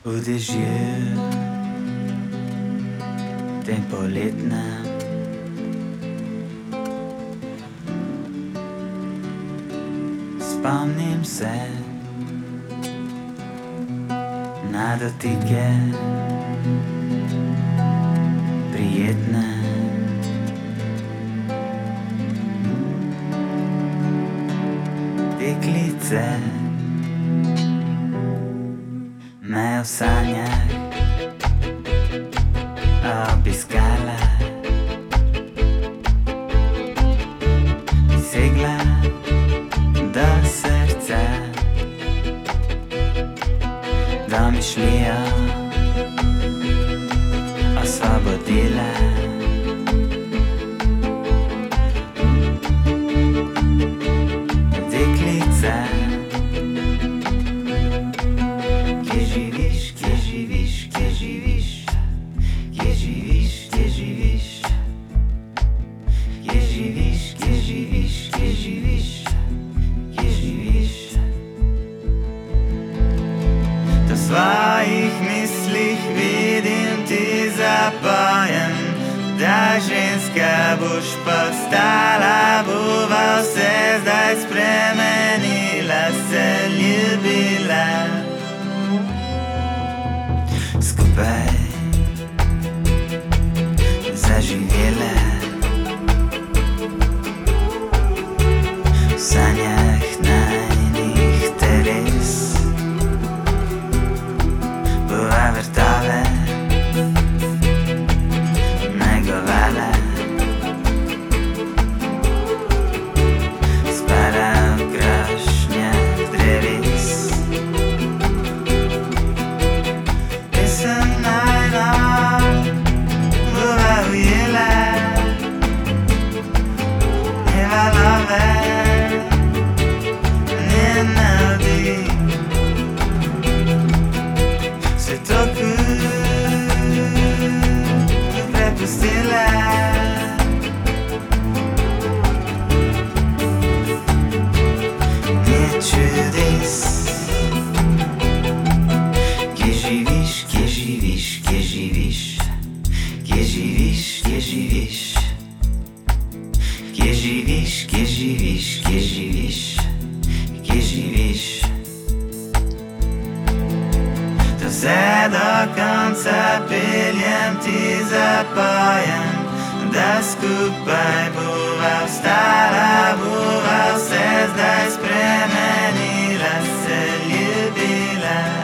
V dežju, tem poletnem, spomnim se na dotike prijetne. Deklice me v sanjah obiskala, segla do srca, domišljijo osvobodila. Deklica, kje živiš, kje živiš, kje živiš, kje živiš, kje živiš, kje živiš, kje živiš, kje živiš, kje živiš. V svojih mislih vidim ti zapojem, da ženska boš postala, bova vse zdaj spremenila, se ljubila. Skupaj zaživela, v sanjah najnih teles, bova vrtove negovala, spala v krošnjah dreves. Pesem najno bova ujela, ne valove, ne navdih, se toku prepustila. Ni čudes, kje živiš, kje živiš, kje živiš, kje živiš, kje živiš, kje živiš, kje živiš, kje živiš, kje živiš. To vse do konca peljem, ti zapojem, da skupaj bova vstala, bova vse zdaj spremenila, se ljubila.